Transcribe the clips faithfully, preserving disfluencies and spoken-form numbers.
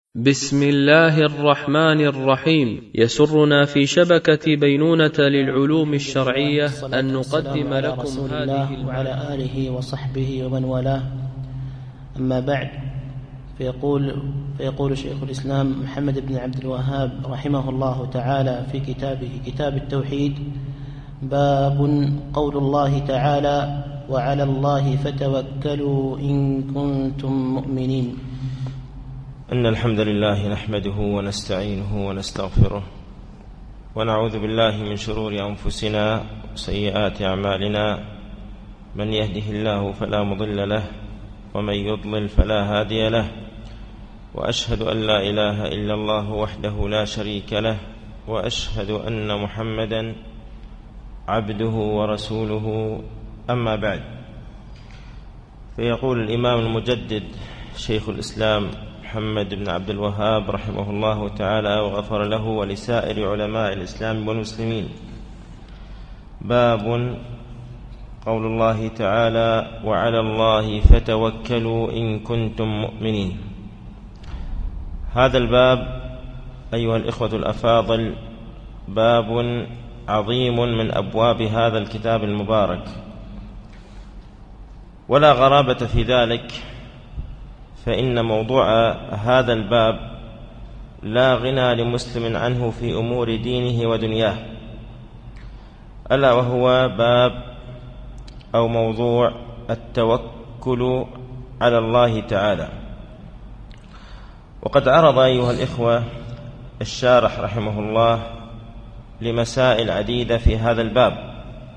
بسم الله الرحمن الرحيم. يسرنا في شبكة بينونة للعلوم الشرعية أن نقدم لكم هذه وعلى آله وصحبه ومن والاه، أما بعد، فيقول, فيقول شيخ الإسلام محمد بن عبد الوهاب رحمه الله تعالى في كتابه كتاب التوحيد: باب قول الله تعالى: وعلى الله فتوكلوا إن كنتم مؤمنين. إن الحمد لله نحمده ونستعينه ونستغفره ونعوذ بالله من شرور أنفسنا وسيئات أعمالنا، من يهده الله فلا مضل له ومن يضلل فلا هادي له، وأشهد أن لا إله إلا الله وحده لا شريك له، وأشهد أن محمدا عبده ورسوله. أما بعد، فيقول الإمام المجدد شيخ الإسلام محمد بن عبد الوهاب رحمه الله تعالى وغفر له ولسائر علماء الإسلام والمسلمين: باب قول الله تعالى: وعلى الله فتوكلوا إن كنتم مؤمنين. هذا الباب أيها الإخوة الأفاضل باب عظيم من أبواب هذا الكتاب المبارك، ولا غرابة في ذلك، فإن موضوع هذا الباب لا غنى لمسلم عنه في أمور دينه ودنياه، ألا وهو باب أو موضوع التوكل على الله تعالى. وقد عرض أيها الإخوة الشارح رحمه الله لمسائل عديدة في هذا الباب،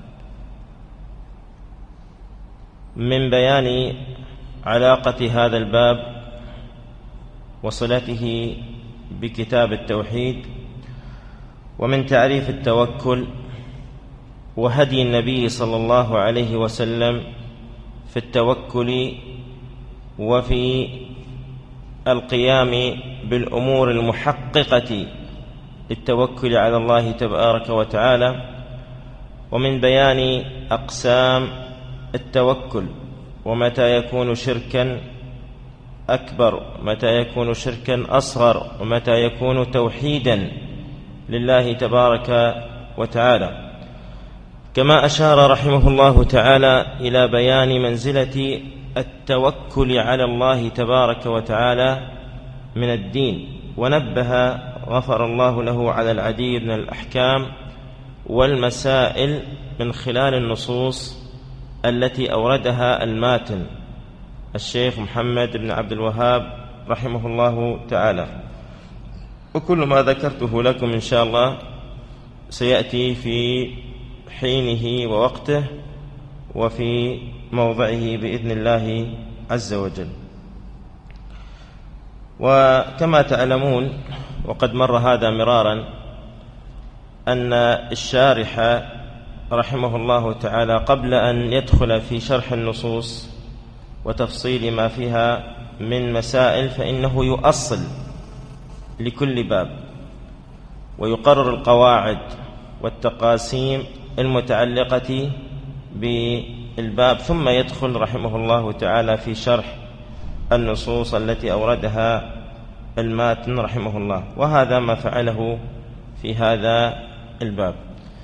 من بيان علاقة هذا الباب وصلته بكتاب التوحيد، ومن تعريف التوكل، وهدي النبي صلى الله عليه وسلم في التوكل وفي القيام بالأمور المحققة للتوكل على الله تبارك وتعالى، ومن بيان أقسام التوكل، ومتى يكون شركا أكبر، متى يكون شركا أصغر، ومتى يكون توحيدا لله تبارك وتعالى. كما أشار رحمه الله تعالى إلى بيان منزلة التوكل على الله تبارك وتعالى من الدين، ونبه غفر الله له على العديد من الأحكام والمسائل من خلال النصوص التي أوردها الماتن الشيخ محمد بن عبد الوهاب رحمه الله تعالى. وكل ما ذكرته لكم إن شاء الله سيأتي في حينه ووقته وفي موضعه بإذن الله عز وجل. وكما تعلمون، وقد مر هذا مرارا، أن الشارح رحمه الله تعالى قبل أن يدخل في شرح النصوص وتفصيل ما فيها من مسائل، فإنه يؤصل لكل باب ويقرر القواعد والتقاسيم المتعلقة بالباب، ثم يدخل رحمه الله تعالى في شرح النصوص التي أوردها الماتن رحمه الله، وهذا ما فعله في هذا الباب.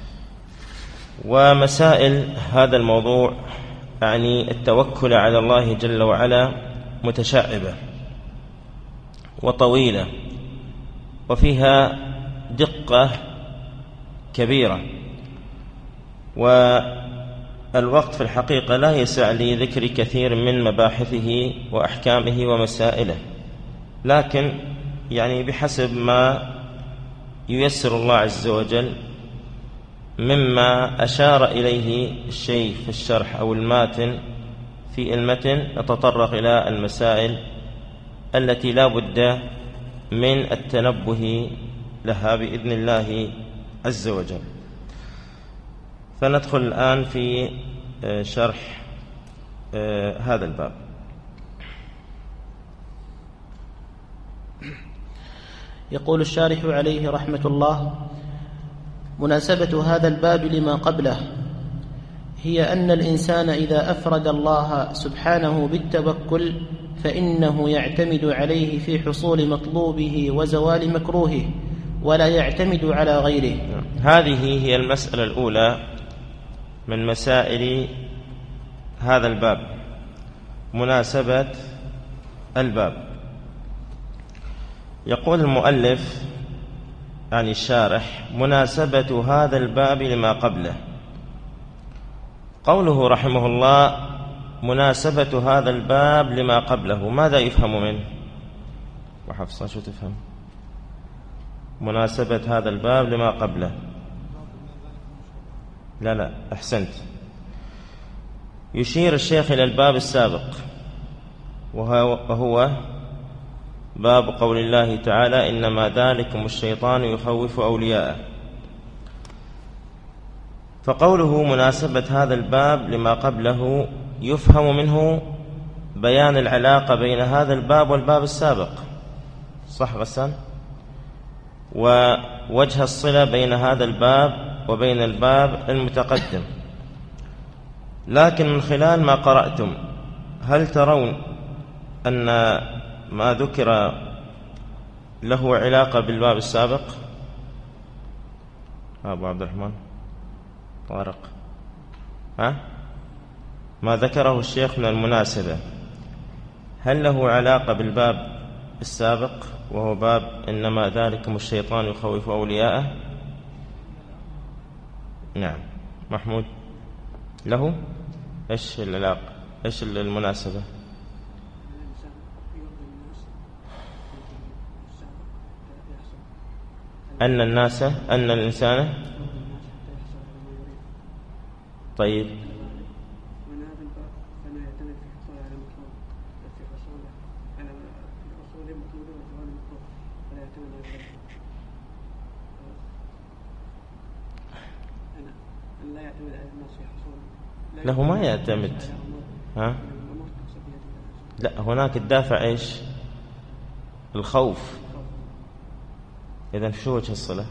ومسائل هذا الموضوع يعني التوكل على الله جل وعلا متشعبة وطويلة، وفيها دقة كبيرة، والوقت في الحقيقة لا يسع لي ذكر كثير من مباحثه وأحكامه ومسائله، لكن يعني بحسب ما ييسر الله عز وجل مما أشار إليه الشيخ في الشرح أو الماتن في المتن، نتطرق إلى المسائل التي لا بد من التنبه لها بإذن الله عز وجل. فندخل الآن في شرح هذا الباب. يقول الشارح عليه رحمة الله: مناسبة هذا الباب لما قبله: هي أن الإنسان إذا أفرد الله سبحانه بالتوكل فإنه يعتمد عليه في حصول مطلوبه وزوال مكروهه ولا يعتمد على غيره. هذه هي المسألة الأولى من مسائل هذا الباب، مناسبة الباب. يقول المؤلف يعني الشارح: مناسبة هذا الباب لما قبله. قوله رحمه الله مناسبة هذا الباب لما قبله، ماذا يفهم منه؟ وحفصة شو تفهم؟ مناسبة هذا الباب لما قبله. لا لا أحسنت. يشير الشيخ إلى الباب السابق وهو باب قول الله تعالى: إنما ذلكم الشيطان يخوف أولياءه. فقوله مناسبة هذا الباب لما قبله يفهم منه بيان العلاقة بين هذا الباب والباب السابق، صح غسان؟ ووجه الصلة بين هذا الباب وبين الباب المتقدم. لكن من خلال ما قرأتم هل ترون أن ما ذكر له علاقة بالباب السابق؟ أبو عبد الرحمن طارق، ها؟ ما ذكره الشيخ من المناسبة هل له علاقة بالباب السابق وهو باب إنما ذلكم الشيطان يخوف أولياءه؟ نعم. محمود له إيش العلاقة؟ إيش المناسبة؟ أن الناس أن الإنسان طيب له ما يعتمد، ها؟ لا، هناك الدافع إيش؟ الخوف. إذن شو وجه الصلة؟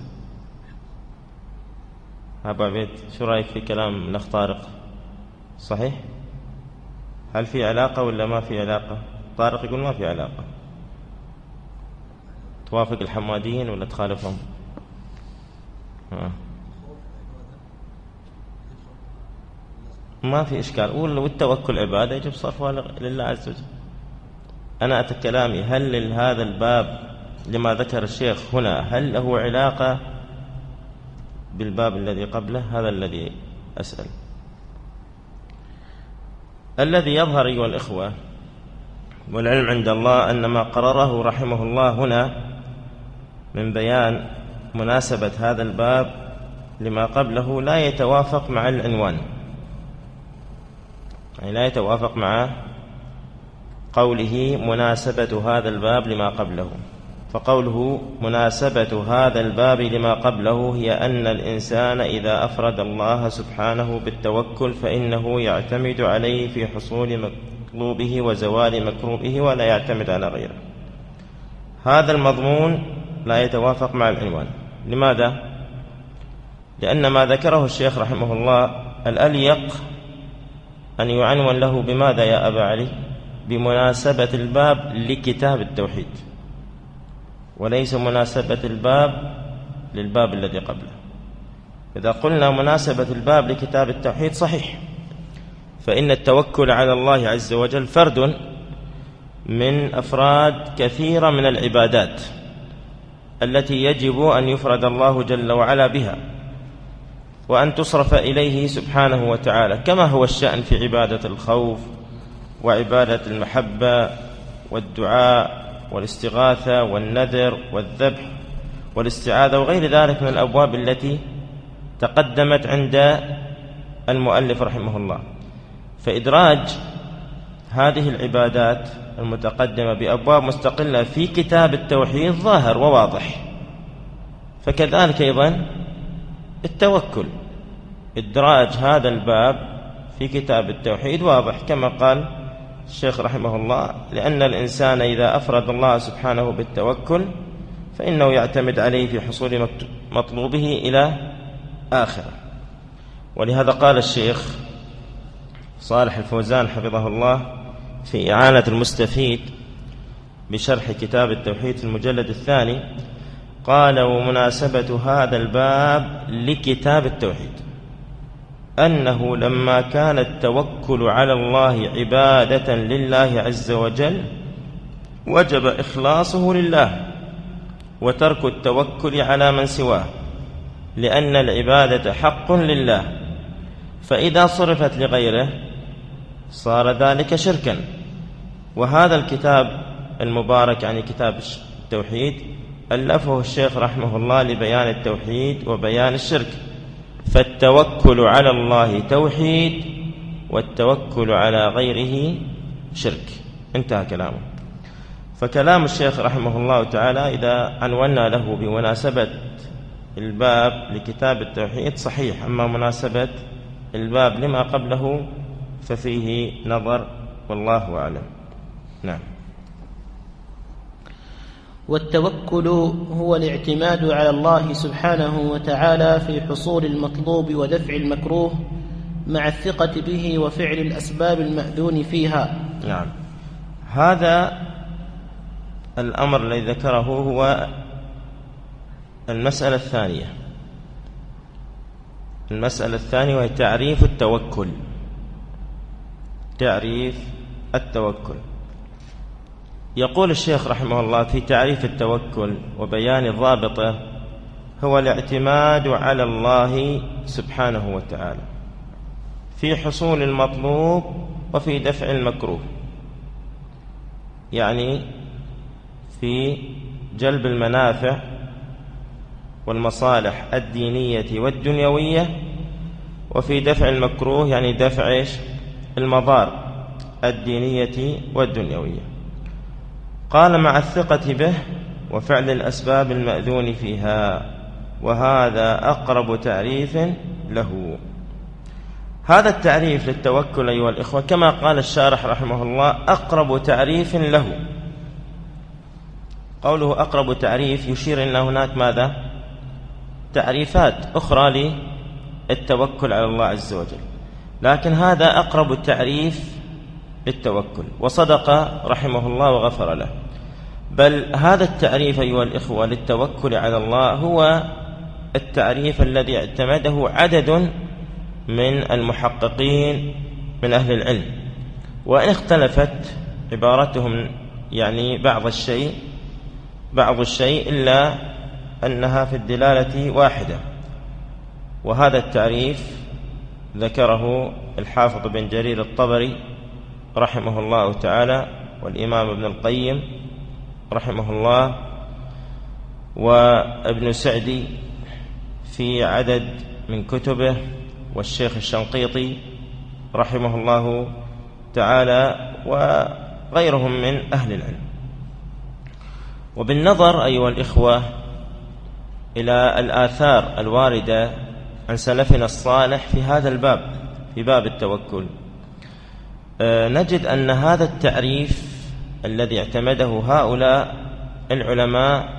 أبو عبيد شو رأيك في كلام الأخ طارق؟ صحيح؟ هل في علاقة ولا ما في علاقة؟ طارق يقول ما في علاقة. توافق الحماديين ولا تخالفهم؟ ها. ما في إشكال. قول والتوكل عبادة يجب صرفها لله عز وجل. أنا أتكلامي هل هذا الباب لما ذكر الشيخ هنا هل له علاقة بالباب الذي قبله؟ هذا الذي أسأل. الذي يظهر أيها الإخوة والعلم عند الله أن ما قرره رحمه الله هنا من بيان مناسبة هذا الباب لما قبله لا يتوافق مع العنوان، يعني لا يتوافق مع قوله مناسبة هذا الباب لما قبله. فقوله مناسبة هذا الباب لما قبله هي أن الإنسان إذا أفرد الله سبحانه بالتوكل فإنه يعتمد عليه في حصول مطلوبه وزوال مكروبه ولا يعتمد على غيره. هذا المضمون لا يتوافق مع العنوان. لماذا؟ لأن ما ذكره الشيخ رحمه الله الأليق أن يعنون له بماذا يا أبا علي؟ بمناسبة الباب لكتاب التوحيد، وليس مناسبة الباب للباب الذي قبله. إذا قلنا مناسبة الباب لكتاب التوحيد صحيح، فإن التوكل على الله عز وجل فرد من أفراد كثيرة من العبادات التي يجب أن يفرد الله جل وعلا بها وأن تصرف إليه سبحانه وتعالى، كما هو الشأن في عبادة الخوف وعبادة المحبة والدعاء والاستغاثة والنذر والذبح والاستعاذة وغير ذلك من الأبواب التي تقدمت عند المؤلف رحمه الله. فإدراج هذه العبادات المتقدمة بأبواب مستقلة في كتاب التوحيد ظاهر وواضح. فكذلك أيضا التوكل، إدراج هذا الباب في كتاب التوحيد واضح، كما قال الشيخ رحمه الله لأن الإنسان إذا أفرد الله سبحانه بالتوكل فإنه يعتمد عليه في حصول مطلوبه إلى آخره. ولهذا قال الشيخ صالح الفوزان حفظه الله في إعانة المستفيد بشرح كتاب التوحيد في المجلد الثاني، قال: ومناسبة هذا الباب لكتاب التوحيد أنه لما كان التوكل على الله عبادة لله عز وجل وجب إخلاصه لله وترك التوكل على من سواه، لأن العبادة حق لله، فإذا صرفت لغيره صار ذلك شركا. وهذا الكتاب المبارك يعني كتاب التوحيد ألفه الشيخ رحمه الله لبيان التوحيد وبيان الشرك، فالتوكل على الله توحيد والتوكل على غيره شرك. انتهى كلامه. فكلام الشيخ رحمه الله تعالى إذا عنونا له بمناسبة الباب لكتاب التوحيد صحيح، أما مناسبة الباب لما قبله ففيه نظر والله أعلم. نعم. والتوكل هو الاعتماد على الله سبحانه وتعالى في حصول المطلوب ودفع المكروه مع الثقة به وفعل الأسباب المأذون فيها. نعم. هذا الأمر الذي ذكره هو المسألة الثانية. المسألة الثانية وهي تعريف التوكل. تعريف التوكل. يقول الشيخ رحمه الله في تعريف التوكل وبيان ضابطه: هو الاعتماد على الله سبحانه وتعالى في حصول المطلوب وفي دفع المكروه، يعني في جلب المنافع والمصالح الدينية والدنيوية، وفي دفع المكروه يعني دفع المضار الدينية والدنيوية. قال: مع الثقة به وفعل الأسباب المأذون فيها، وهذا أقرب تعريف له. هذا التعريف للتوكل أيها الإخوة كما قال الشارح رحمه الله أقرب تعريف له. قوله أقرب تعريف يشير إلى هناك ماذا؟ تعريفات أخرى للتوكل على الله عز وجل، لكن هذا أقرب التعريف للتوكل، وصدق رحمه الله وغفر له. بل هذا التعريف أيها الإخوة للتوكل على الله هو التعريف الذي اعتمده عدد من المحققين من أهل العلم، وإن اختلفت عبارتهم يعني بعض الشيء بعض الشيء إلا أنها في الدلالة واحدة. وهذا التعريف ذكره الحافظ بن جرير الطبري رحمه الله تعالى، والإمام ابن القيم رحمه الله، وابن سعدي في عدد من كتبه، والشيخ الشنقيطي رحمه الله تعالى، وغيرهم من أهل العلم. وبالنظر أيها الإخوة إلى الآثار الواردة عن سلفنا الصالح في هذا الباب، في باب التوكل، نجد أن هذا التعريف الذي اعتمده هؤلاء العلماء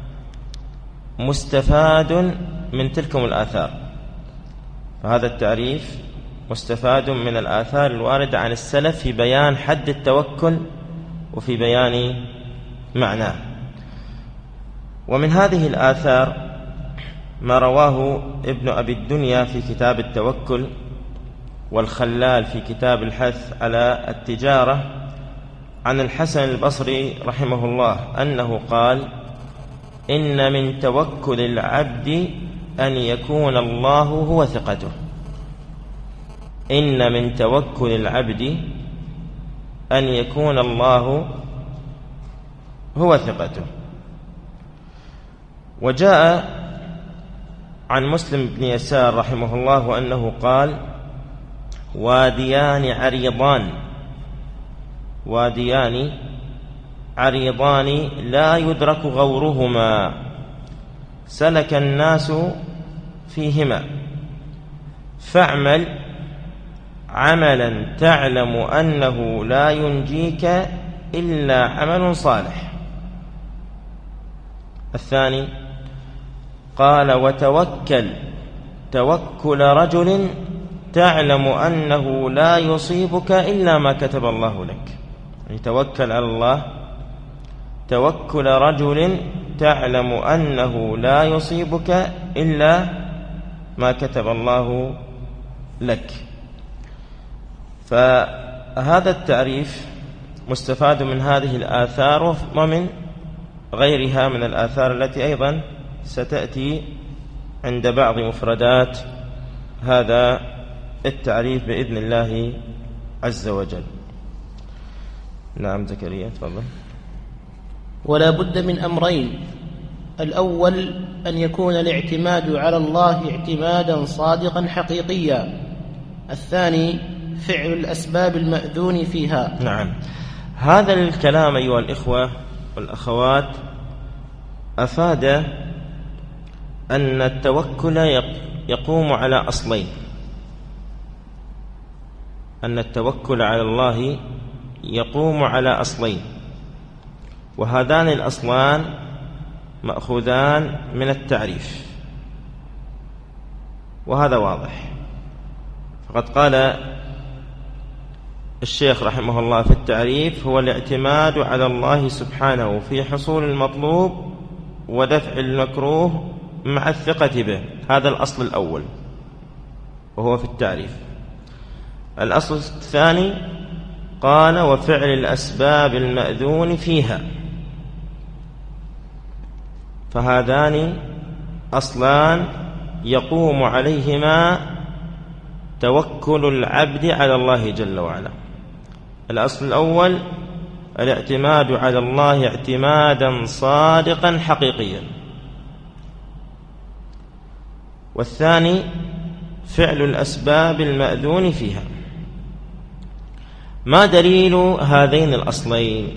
مستفاد من تلكم الآثار. فهذا التعريف مستفاد من الآثار الواردة عن السلف في بيان حد التوكل وفي بيان معناه. ومن هذه الآثار ما رواه ابن أبي الدنيا في كتاب التوكل، والخلال في كتاب الحث على التجارة، عن الحسن البصري رحمه الله أنه قال: إن من توكل العبد أن يكون الله هو ثقته. إن من توكل العبد أن يكون الله هو ثقته. وجاء عن مسلم بن يسار رحمه الله أنه قال: واديان عريضان واديان عريضان لا يدرك غورهما سلك الناس فيهما، فاعمل عملا تعلم أنه لا ينجيك إلا عمل صالح. الثاني قال: وتوكل توكل رجل تعلم أنه لا يصيبك إلا ما كتب الله لك. يعني توكل على الله توكل رجل تعلم أنه لا يصيبك إلا ما كتب الله لك. فهذا التعريف مستفاد من هذه الآثار ومن غيرها من الآثار التي أيضا ستأتي عند بعض مفردات هذا التعريف بإذن الله عز وجل. نعم زكريا تفضل. ولا بد من أمرين: الأول أن يكون الاعتماد على الله اعتمادا صادقا حقيقيا، الثاني فعل الأسباب المأذون فيها. نعم، هذا الكلام أيها الإخوة والأخوات أفاد أن التوكل يقوم على أصلين: أن التوكل على الله يقوم على أصلين، وهذان الأصلان مأخوذان من التعريف، وهذا واضح. فقد قال الشيخ رحمه الله في التعريف: هو الاعتماد على الله سبحانه في حصول المطلوب ودفع المكروه مع الثقة به. هذا الأصل الأول وهو في التعريف. الأصل الثاني قال: وفعل الأسباب المأذون فيها. فهذان أصلان يقوم عليهما توكل العبد على الله جل وعلا. الأصل الأول الاعتماد على الله اعتمادا صادقا حقيقيا، والثاني فعل الأسباب المأذون فيها. ما دليل هذين الأصلين؟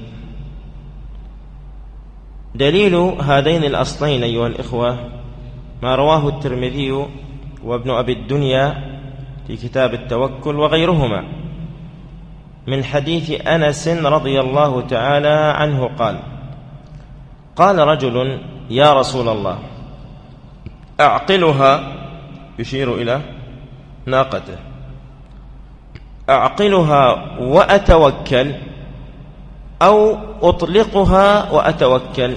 دليل هذين الأصلين أيها الإخوة ما رواه الترمذي وابن أبي الدنيا في كتاب التوكل وغيرهما من حديث أنس رضي الله تعالى عنه قال: قال رجل: يا رسول الله، أعقلها، يشير إلى ناقته، أعقلها وأتوكل أو أطلقها وأتوكل؟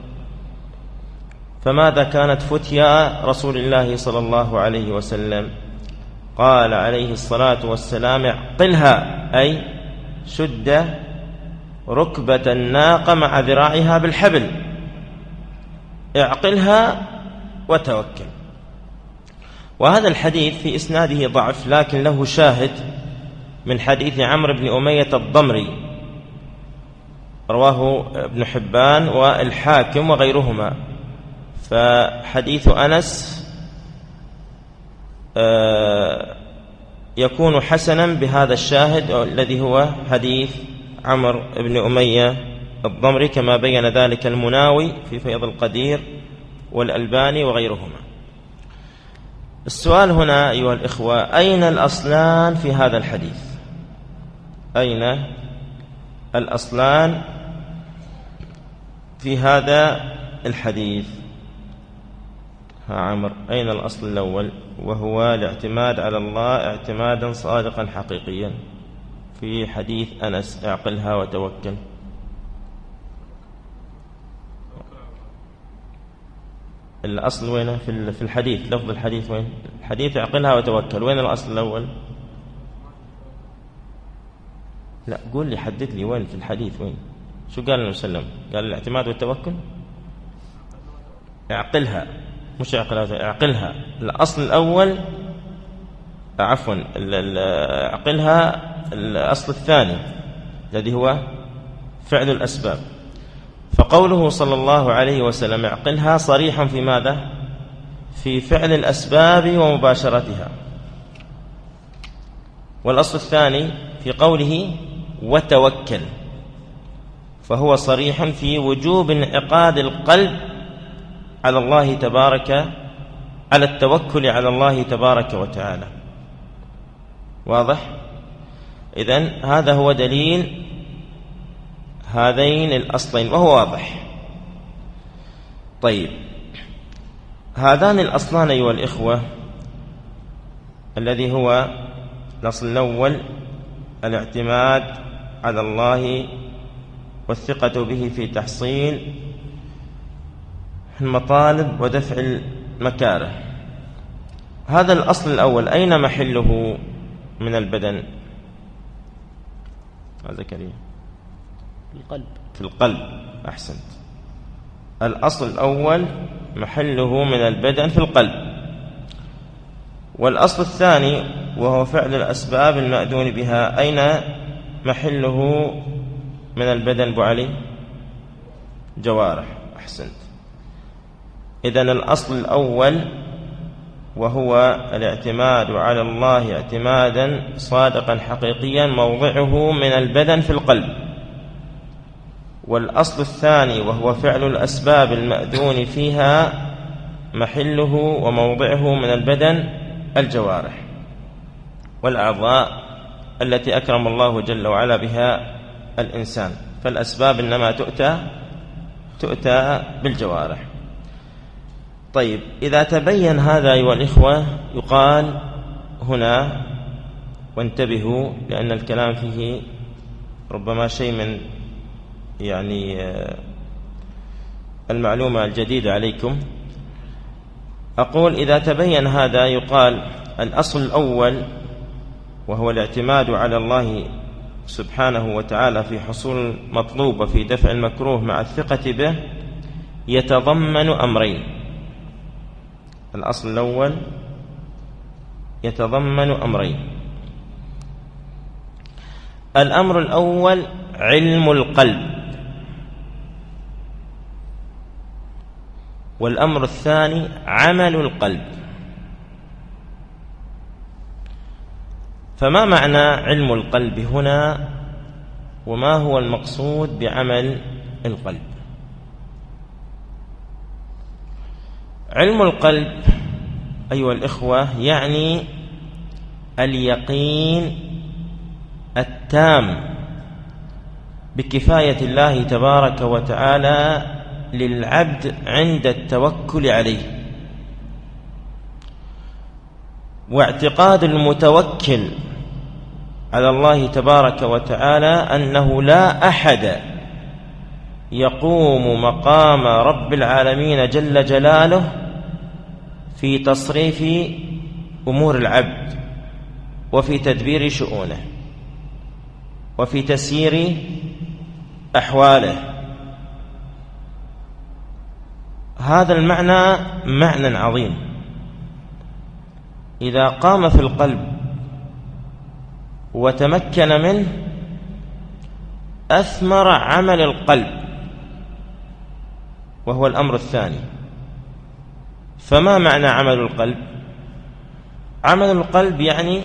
فماذا كانت فتيا رسول الله صلى الله عليه وسلم؟ قال عليه الصلاة والسلام: اعقلها، أي شد ركبة الناقة مع ذراعها بالحبل، اعقلها وتوكل. وهذا الحديث في إسناده ضعف، لكن له شاهد من حديث عمرو بن أمية الضمري رواه ابن حبان والحاكم وغيرهما. فحديث أنس يكون حسنا بهذا الشاهد الذي هو حديث عمرو بن أمية الضمري، كما بين ذلك المناوي في فيض القدير والألباني وغيرهما. السؤال هنا أيها الإخوة: أين الأصلان في هذا الحديث؟ أين الأصلان في هذا الحديث؟ ها عمر، أين الأصل الأول؟ وهو الاعتماد على الله اعتمادا صادقا حقيقيا في حديث أنس: اعقلها وتوكل. الأصل وين في الحديث؟ لفظ الحديث وين؟ الحديث اعقلها وتوكل، وين الأصل الأول؟ لا، قول لي، حدد لي وين في الحديث، وين؟ شو قال النبي صلى الله عليه وسلم؟ قال الاعتماد والتوكل؟ اعقلها، مش اعقلها، اعقلها. الأصل الأول، عفوا اعقلها الأصل الثاني الذي هو فعل الأسباب. فقوله صلى الله عليه وسلم اعقلها صريحا في ماذا؟ في فعل الأسباب ومباشرتها. والأصل الثاني في قوله وتوكل، فهو صريح في وجوب انعقاد القلب على الله تبارك على التوكل على الله تبارك وتعالى. واضح؟ إذن هذا هو دليل هذين الأصلين وهو واضح. طيب، هذان الأصلان أيها الإخوة الذي هو الأصل الأول الاعتماد على الله والثقة به في تحصيل المطالب ودفع المكاره. هذا الأصل الأول أين محله من البدن؟ زكريا في القلب. في القلب، أحسنت. الأصل الأول محله من البدن في القلب. والأصل الثاني وهو فعل الأسباب المأذون بها أين محله من البدن أبو علي؟ جوارح، أحسنت. إذن الأصل الأول وهو الاعتماد على الله اعتمادا صادقا حقيقيا موضعه من البدن في القلب. والأصل الثاني وهو فعل الأسباب المأذون فيها محله وموضعه من البدن الجوارح والأعضاء التي أكرم الله جل وعلا بها الإنسان. فالأسباب إنما تؤتى تؤتى بالجوارح. طيب، إذا تبين هذا أيها الإخوة يقال هنا، وانتبهوا لأن الكلام فيه ربما شيء من يعني المعلومة الجديدة عليكم. أقول إذا تبين هذا يقال الأصل الأول وهو الاعتماد على الله سبحانه وتعالى في حصول المطلوب وفي دفع المكروه مع الثقة به يتضمن أمرين. الأصل الأول يتضمن أمرين. الأمر الأول علم القلب، والأمر الثاني عمل القلب. فما معنى علم القلب هنا، وما هو المقصود بعمل القلب؟ علم القلب أيها الإخوة يعني اليقين التام بكفاية الله تبارك وتعالى للعبد عند التوكل عليه، واعتقاد المتوكل على الله تبارك وتعالى أنه لا أحد يقوم مقام رب العالمين جل جلاله في تصريف أمور العبد وفي تدبير شؤونه وفي تسيير أحواله. هذا المعنى معنى عظيم إذا قام في القلب وتمكن منه أثمر عمل القلب، وهو الأمر الثاني. فما معنى عمل القلب؟ عمل القلب يعني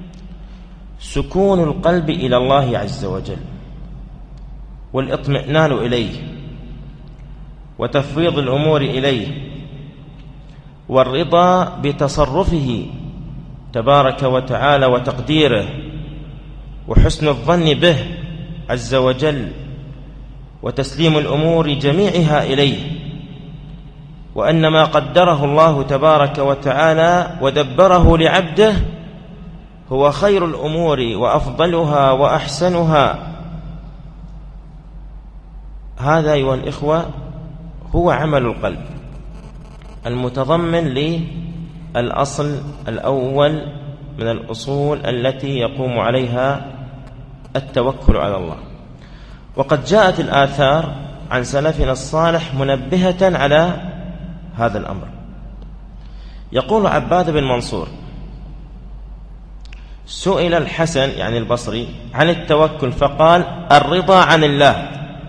سكون القلب إلى الله عز وجل والاطمئنان إليه وتفويض الأمور إليه والرضا بتصرفه تبارك وتعالى وتقديره وحسن الظن به عز وجل وتسليم الأمور جميعها إليه، وأن ما قدره الله تبارك وتعالى ودبره لعبده هو خير الأمور وأفضلها وأحسنها. هذا أيها الإخوة هو عمل القلب المتضمن للأصل الأول من الأصول التي يقوم عليها التوكل على الله. وقد جاءت الآثار عن سلفنا الصالح منبهة على هذا الأمر. يقول عباد بن منصور: سئل الحسن يعني البصري عن التوكل فقال: الرضا عن الله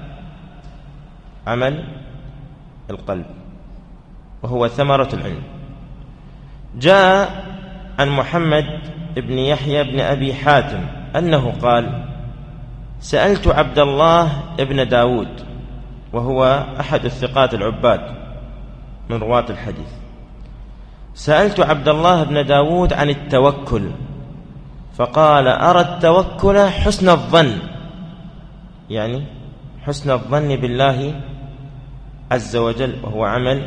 عمل القلب وهو ثمرة العلم. جاء عن محمد بن يحيى بن أبي حاتم أنه قال: سألت عبد الله بن داود وهو أحد الثقات العباد من رواة الحديث، سألت عبد الله بن داود عن التوكل فقال: أرى التوكل حسن الظن، يعني حسن الظن بالله عز وجل وهو عمل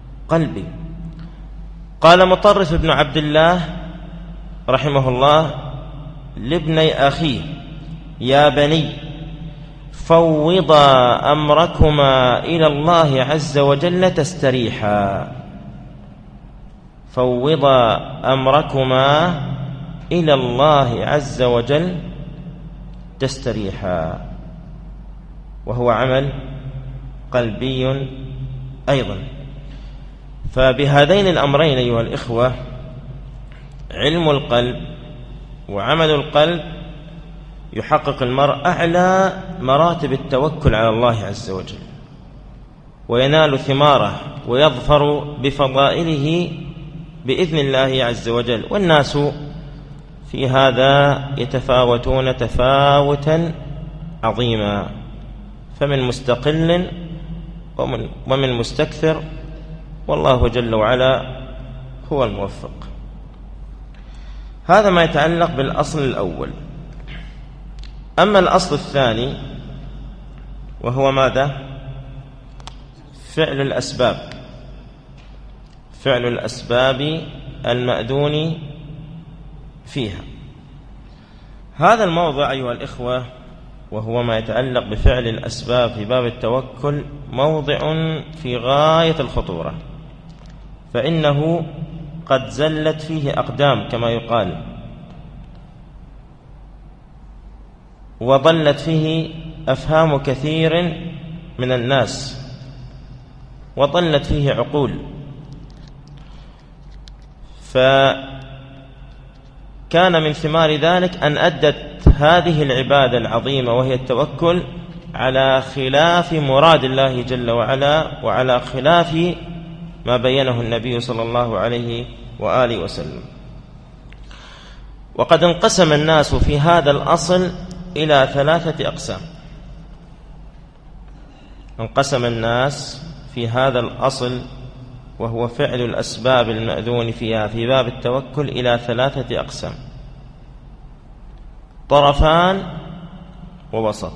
قلبي. قال مطرف بن عبد الله رحمه الله: لابني أخيه يا بني فوضا أمركما إلى الله عز وجل تستريحا. فوضا أمركما إلى الله عز وجل تستريحا، وهو عمل قلبي أيضا. فبهذين الأمرين أيها الإخوة، علم القلب وعمل القلب، يحقق المرء أعلى مراتب التوكل على الله عز وجل، وينال ثماره ويظفر بفضائله بإذن الله عز وجل. والناس في هذا يتفاوتون تفاوتا عظيما، فمن مستقل ومن, ومن مستكثر، والله جل وعلا هو الموفق. هذا ما يتعلق بالأصل الأول. أما الأصل الثاني وهو ماذا؟ فعل الأسباب، فعل الأسباب المأذون فيها. هذا الموضع أيها الإخوة، وهو ما يتعلق بفعل الأسباب في باب التوكل، موضع في غاية الخطورة، فإنه قد زلت فيه أقدام كما يقال، وضلت فيه أفهام كثير من الناس، وضلت فيه عقول. فكان من ثمار ذلك أن أدت هذه العبادة العظيمة وهي التوكل على خلاف مراد الله جل وعلا، وعلى خلاف ما بينه النبي صلى الله عليه وآله وسلم. وقد انقسم الناس في هذا الأصل إلى ثلاثة أقسام. انقسم الناس في هذا الأصل وهو فعل الأسباب المأذون فيها في باب التوكل إلى ثلاثة أقسام: طرفان ووسط.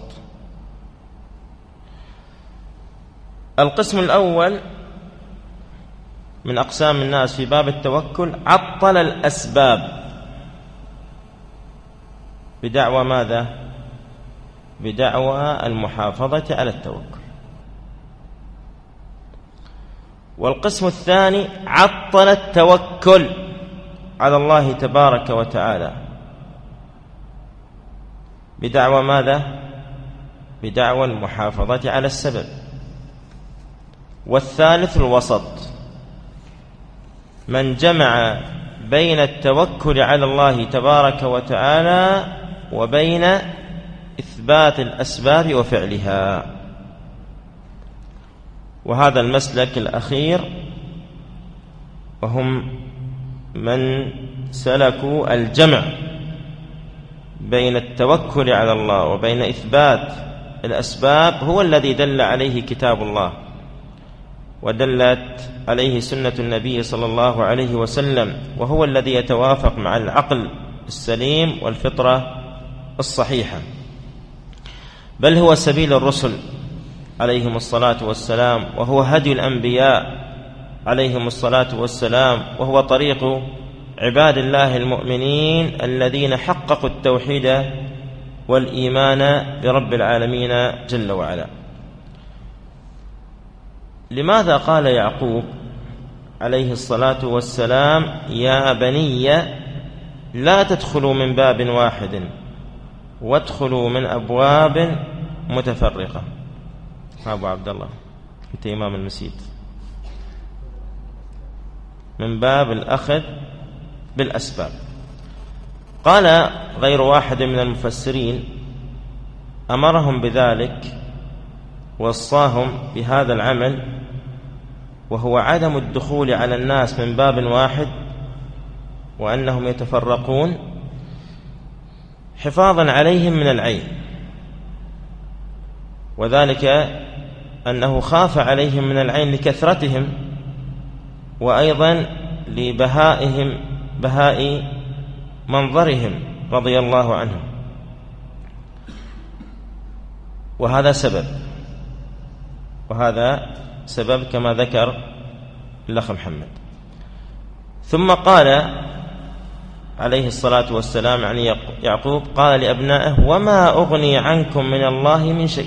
القسم الأول من أقسام الناس في باب التوكل عطل الأسباب بدعوى ماذا؟ بدعوى المحافظة على التوكل. والقسم الثاني عطل التوكل على الله تبارك وتعالى بدعوى ماذا؟ بدعوى المحافظة على السبب. والثالث الوسط، من جمع بين التوكل على الله تبارك وتعالى وبين إثبات الأسباب وفعلها. وهذا المسلك الأخير، وهم من سلكوا الجمع بين التوكل على الله وبين إثبات الأسباب، هو الذي دل عليه كتاب الله ودلت عليه سنة النبي صلى الله عليه وسلم، وهو الذي يتوافق مع العقل السليم والفطرة الصحيحة، بل هو سبيل الرسل عليهم الصلاة والسلام، وهو هدي الأنبياء عليهم الصلاة والسلام، وهو طريق عباد الله المؤمنين الذين حققوا التوحيد والإيمان برب العالمين جل وعلا. لماذا قال يعقوب عليه الصلاة والسلام: يا بني لا تدخلوا من باب واحد وادخلوا من أبواب متفرقة؟ أبو عبد الله، أنت إمام المسجد. من باب الأخذ بالأسباب. قال غير واحد من المفسرين: أمرهم بذلك، وصاهم بهذا العمل، وهو عدم الدخول على الناس من باب واحد وأنهم يتفرقون، حفاظا عليهم من العين، وذلك أنه خاف عليهم من العين لكثرتهم، وأيضا لبهائهم بهاء منظرهم رضي الله عنهم. وهذا سبب وهذا سبب كما ذكر الأخ محمد. ثم قال عليه الصلاة والسلام عن يعقوب قال لأبنائه: وما أغني عنكم من الله من شيء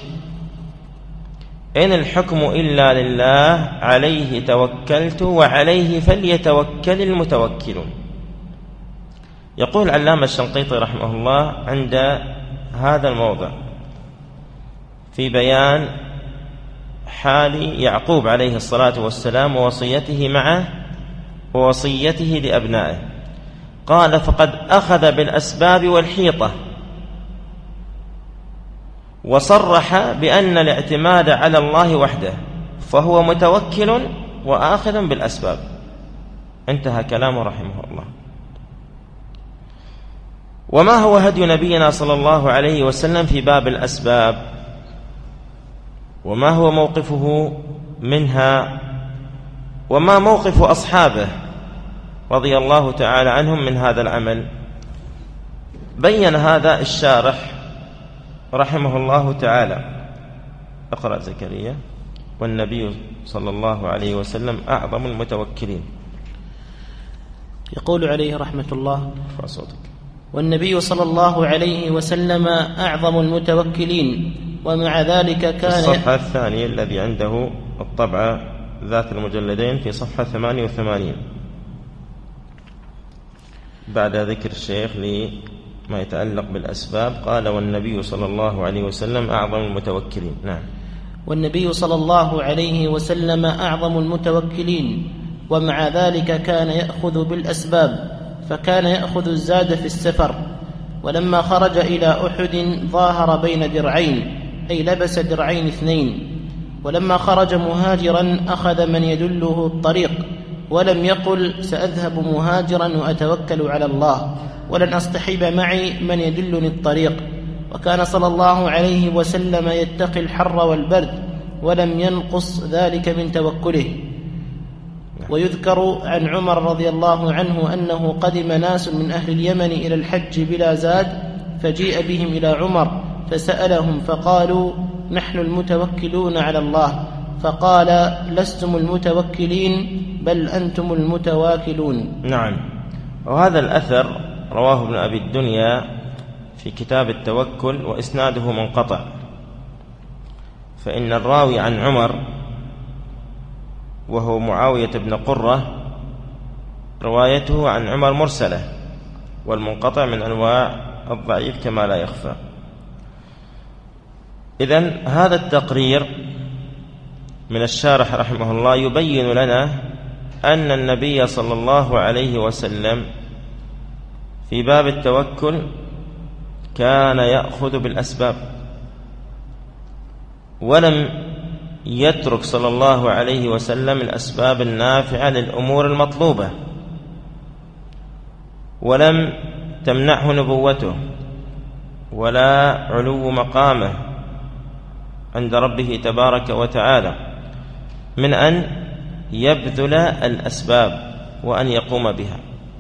إن الحكم إلا لله عليه توكلت وعليه فليتوكل المتوكلون. يقول العلامة الشنقيطي رحمه الله عند هذا الموضع في بيان حال يعقوب عليه الصلاة والسلام ووصيته معه ووصيته لأبنائه، قال: فقد أخذ بالأسباب والحيطة وصرح بأن الاعتماد على الله وحده، فهو متوكل وآخذ بالأسباب. انتهى كلامه رحمه الله. وما هو هدي نبينا صلى الله عليه وسلم في باب الأسباب؟ وما هو موقفه منها؟ وما موقف أصحابه رضي الله تعالى عنهم من هذا العمل؟ بين هذا الشارح رحمه الله تعالى. اقرأ زكريا: والنبي صلى الله عليه وسلم أعظم المتوكلين. يقول عليه رحمة الله: والنبي صلى الله عليه وسلم أعظم المتوكلين، ومع ذلك كان الصفحة الثانية الذي عنده الطبعة ذات المجلدين في صفحة ثمانية وثمانين بعد ذكر الشيخ لما يتعلق بالأسباب قال: والنبي صلى الله عليه وسلم أعظم المتوكلين. نعم. والنبي صلى الله عليه وسلم أعظم المتوكلين، ومع ذلك كان يأخذ بالأسباب، فكان يأخذ الزاد في السفر، ولما خرج إلى أحد ظاهر بين درعين، أي لبس درعين اثنين. ولما خرج مهاجرا أخذ من يدله الطريق، ولم يقل سأذهب مهاجرا وأتوكل على الله، ولن أصطحب معي من يدلني الطريق. وكان صلى الله عليه وسلم يتقي الحر والبرد، ولم ينقص ذلك من توكله. ويذكر عن عمر رضي الله عنه أنه قدم ناس من أهل اليمن إلى الحج بلا زاد، فجيء بهم إلى عمر فسألهم فقالوا: نحن المتوكلون على الله. فقال: لستم المتوكلين بل أنتم المتواكلون. نعم. وهذا الأثر رواه ابن أبي الدنيا في كتاب التوكل وإسناده منقطع، فإن الراوي عن عمر وهو معاوية بن قرة روايته عن عمر مرسلة، والمنقطع من أنواع الضعيف كما لا يخفى. إذن هذا التقرير من الشارح رحمه الله يبين لنا أن النبي صلى الله عليه وسلم في باب التوكل كان يأخذ بالأسباب، ولم يترك صلى الله عليه وسلم الأسباب النافعة للأمور المطلوبة، ولم تمنعه نبوته ولا علو مقامه عند ربه تبارك وتعالى من أن يبذل الأسباب وأن يقوم بها.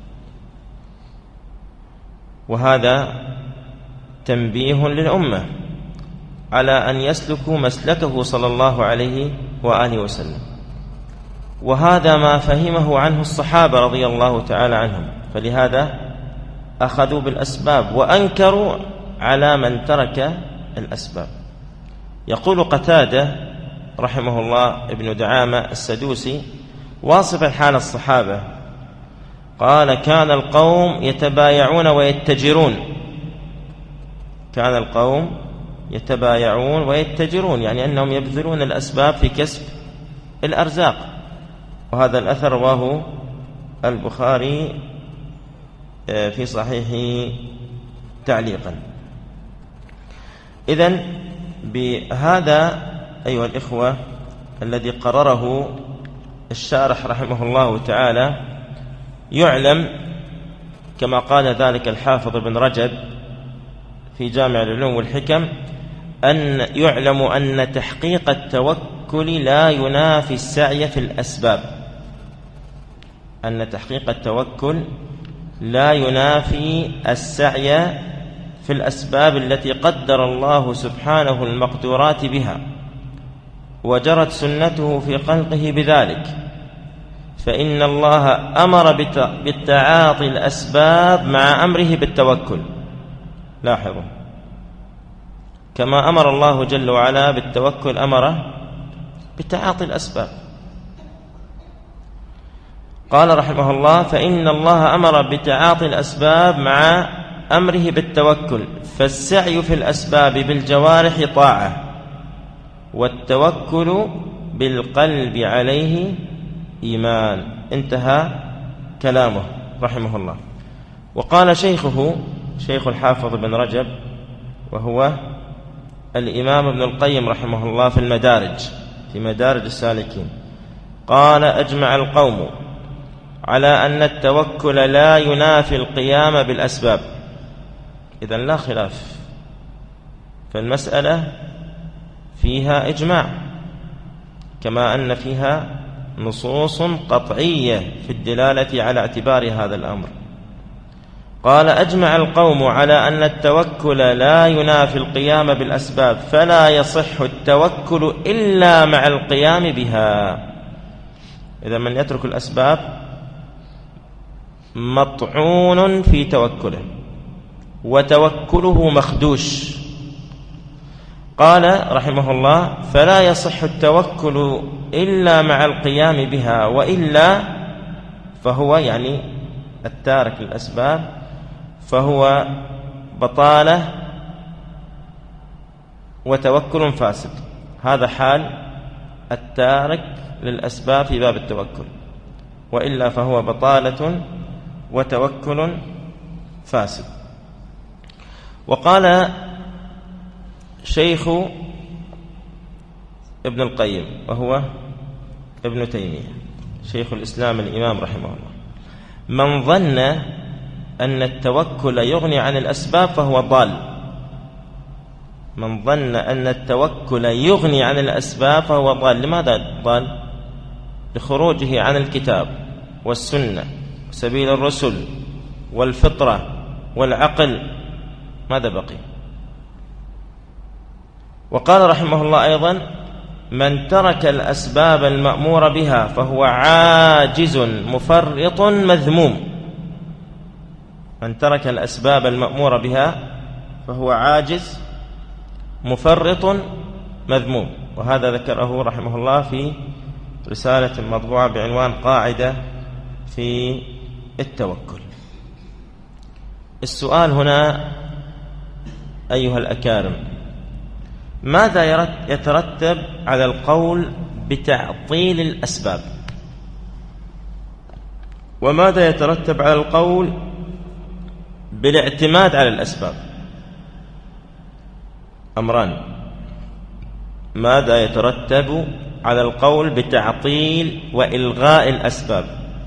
وهذا تنبيه للأمة على أن يسلكوا مسلكه صلى الله عليه وآله وسلم، وهذا ما فهمه عنه الصحابة رضي الله تعالى عنهم، فلهذا أخذوا بالأسباب وأنكروا على من ترك الأسباب. يقول قتادة رحمه الله ابن دعامة السدوسي واصفا حال الصحابة، قال: كان القوم يتبايعون ويتجرون. كان القوم يتبايعون ويتجرون، يعني أنهم يبذلون الأسباب في كسب الأرزاق. وهذا الأثر رواه البخاري في صحيحه تعليقا. إذن بهذا أيها الإخوة الذي قرره الشارح رحمه الله تعالى يعلم، كما قال ذلك الحافظ ابن رجب في جامع العلوم والحكم، أن يعلم أن تحقيق التوكل لا ينافي السعي في الأسباب. أن تحقيق التوكل لا ينافي السعي في الأسباب التي قدر الله سبحانه المقدورات بها، وجرت سنته في خلقه بذلك، فإن الله أمر بالتعاطي الأسباب مع أمره بالتوكل. لاحظوا، كما أمر الله جل وعلا بالتوكل أمر بتعاطي الأسباب. قال رحمه الله: فإن الله أمر بتعاطي الأسباب مع أمره بالتوكل، فالسعي في الأسباب بالجوارح طاعة، والتوكل بالقلب عليه إيمان. انتهى كلامه رحمه الله. وقال شيخه شيخ الحافظ بن رجب وهو الإمام ابن القيم رحمه الله في المدارج في مدارج السالكين، قال: أجمع القوم على أن التوكل لا ينافي القيام بالأسباب. إذن لا خلاف، فالمسألة فيها إجماع، كما أن فيها نصوص قطعية في الدلالة على اعتبار هذا الأمر. قال: أجمع القوم على أن التوكل لا ينافي القيام بالأسباب، فلا يصح التوكل إلا مع القيام بها. إذا من يترك الأسباب مطعون في توكله، وتوكله مخدوش. قال رحمه الله: فلا يصح التوكل إلا مع القيام بها، وإلا فهو يعني التارك للأسباب فهو بطالة وتوكل فاسد. هذا حال التارك للأسباب في باب التوكل، وإلا فهو بطالة وتوكل فاسد. وقال شيخ ابن القيم وهو ابن تيمية شيخ الإسلام الإمام رحمه الله: من ظن أن التوكل يغني عن الأسباب فهو ضال. من ظن أن التوكل يغني عن الأسباب فهو ضال. لماذا ضال؟ لخروجه عن الكتاب والسنة وسبيل الرسل والفطرة والعقل. ماذا بقي؟ وقال رحمه الله أيضا: من ترك الأسباب المأمور بها فهو عاجز مفرط مذموم. من ترك الأسباب المأمور بها فهو عاجز مفرط مذموم. وهذا ذكره رحمه الله في رسالة مطبوعة بعنوان قاعدة في التوكل. السؤال هنا أيها الأكارم: ماذا يترتب على القول بتعطيل الأسباب؟ وماذا يترتب على القول بالاعتماد على الأسباب؟ أمران: ماذا يترتب على القول بتعطيل وإلغاء الأسباب،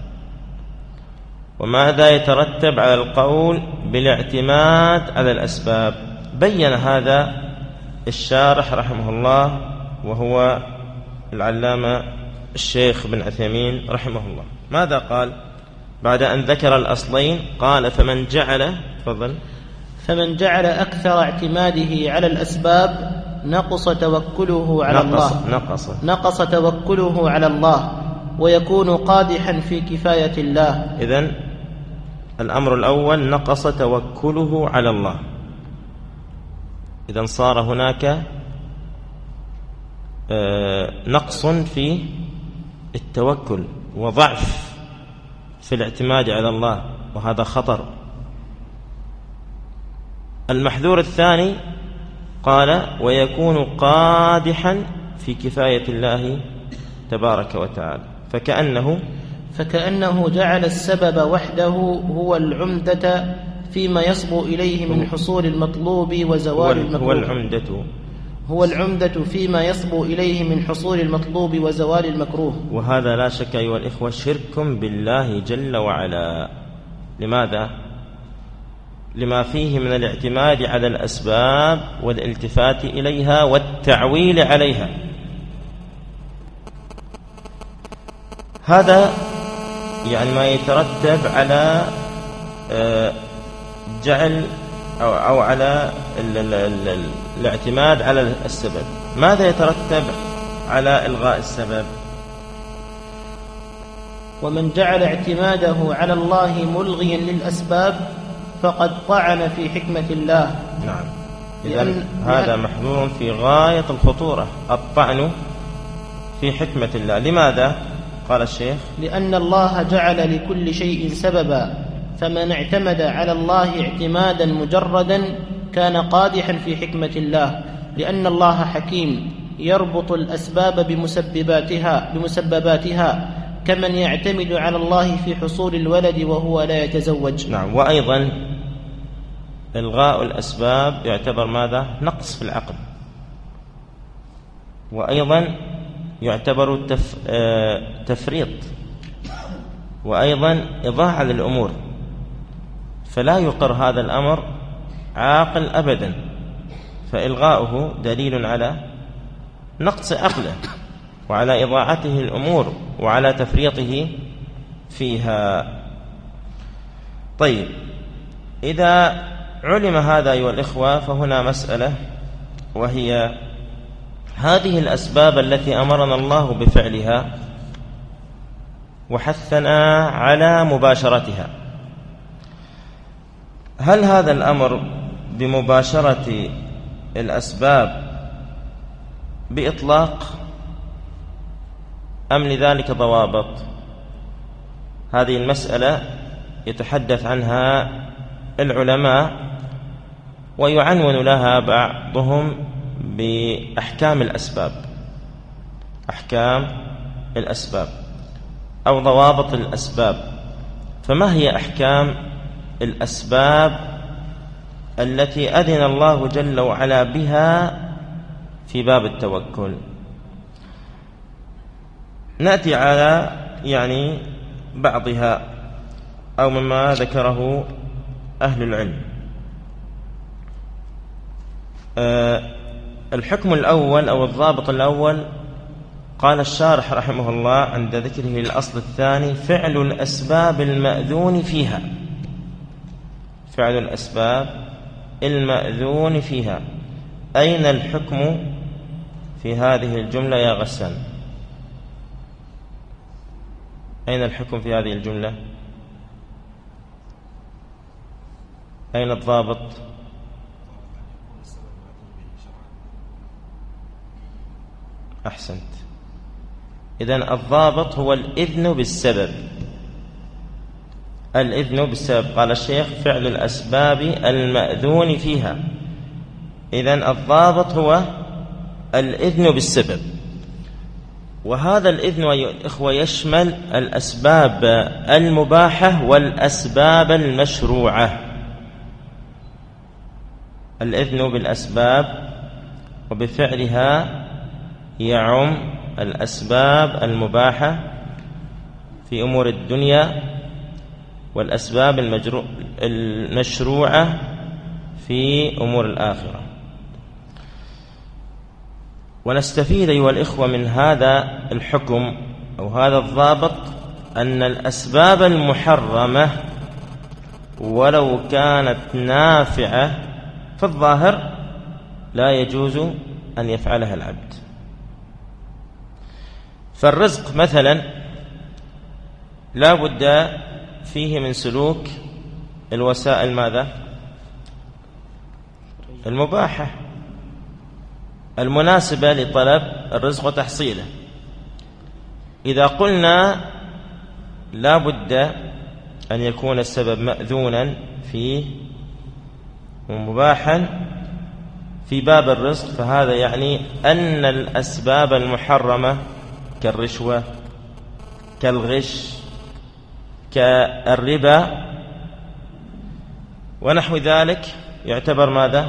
وماذا يترتب على القول بالاعتماد على الأسباب. بين هذا الشارح رحمه الله وهو العلامة الشيخ بن عثيمين رحمه الله. ماذا قال بعد أن ذكر الأصلين؟ قال: فمن جعل فضل فمن جعل أكثر اعتماده على الأسباب نقص توكله على نقص الله نقص نقص توكله على الله ويكون قادحا في كفاية الله. إذن الأمر الأول: نقص توكله على الله. إذن صار هناك نقص في التوكل وضعف في الاعتماد على الله، وهذا خطر. المحذور الثاني قال: ويكون قادحا في كفاية الله تبارك وتعالى. فكأنه فكأنه جعل السبب وحده هو العمدة فيما يصبو إليه من حصول المطلوب وزوال المكروه. هو العمدة هو العمدة فيما يصبو إليه من حصول المطلوب وزوال المكروه. وهذا لا شك أيها الإخوة شرك بالله جل وعلا. لماذا؟ لما فيه من الاعتماد على الأسباب والالتفات إليها والتعويل عليها. هذا يعني ما يترتب على جعل أو, أو على ال ال ال الاعتماد على السبب. ماذا يترتب على إلغاء السبب؟ ومن جعل اعتماده على الله ملغيا للأسباب فقد طعن في حكمة الله. نعم. إذن هذا محذور في غاية الخطورة، الطعن في حكمة الله. لماذا؟ قال الشيخ: لأن الله جعل لكل شيء سببا، فمن اعتمد على الله اعتمادا مجردا كان قادحا في حكمة الله، لأن الله حكيم يربط الأسباب بمسبباتها بمسبباتها كمن يعتمد على الله في حصول الولد وهو لا يتزوج. نعم. وأيضا إلغاء الأسباب يعتبر ماذا؟ نقص في العقل، وأيضا يعتبر التف... تفريط، وأيضا إضاعة للأمور، فلا يقر هذا الأمر عاقل أبدا، فإلغاؤه دليل على نقص عقله وعلى إضاعته الأمور وعلى تفريطه فيها. طيب، إذا علم هذا أيها الإخوة فهنا مسألة، وهي هذه الأسباب التي أمرنا الله بفعلها وحثنا على مباشرتها، هل هذا الأمر بمباشرة الأسباب بإطلاق أم لذلك ضوابط؟ هذه المسألة يتحدث عنها العلماء ويعنون لها بعضهم بأحكام الأسباب، أحكام الأسباب أو ضوابط الأسباب. فما هي أحكام الأسباب التي أذن الله جل وعلا بها في باب التوكل؟ نأتي على يعني بعضها أو مما ذكره أهل العلم. أه الحكم الأول أو الضابط الأول قال الشارح رحمه الله عند ذكره الأصل الثاني: فعل الأسباب المأذون فيها. فعل الأسباب المأذون فيها. أين الحكم في هذه الجملة يا غسان؟ أين الحكم في هذه الجملة؟ أين الضابط؟ أحسنت. إذن الضابط هو الإذن بالسبب. الإذن بالسبب. قال الشيخ: فعل الأسباب المأذون فيها. إذن الضابط هو الإذن بالسبب، وهذا الإذن أيها الإخوة يشمل الأسباب المباحة والأسباب المشروعة. الإذن بالأسباب وبفعلها يعم الأسباب المباحة في أمور الدنيا والأسباب المشروعة في أمور الآخرة. ونستفيد أيها الإخوة من هذا الحكم أو هذا الضابط أن الأسباب المحرمة ولو كانت نافعة في الظاهر لا يجوز أن يفعلها العبد. فالرزق مثلا لا بد فيه من سلوك الوسائل ماذا؟ المباحة المناسبة لطلب الرزق وتحصيله. إذا قلنا لا بد أن يكون السبب مأذونا فيه ومباحا في باب الرزق، فهذا يعني أن الأسباب المحرمة كالرشوة كالغش كالربا ونحو ذلك يعتبر ماذا؟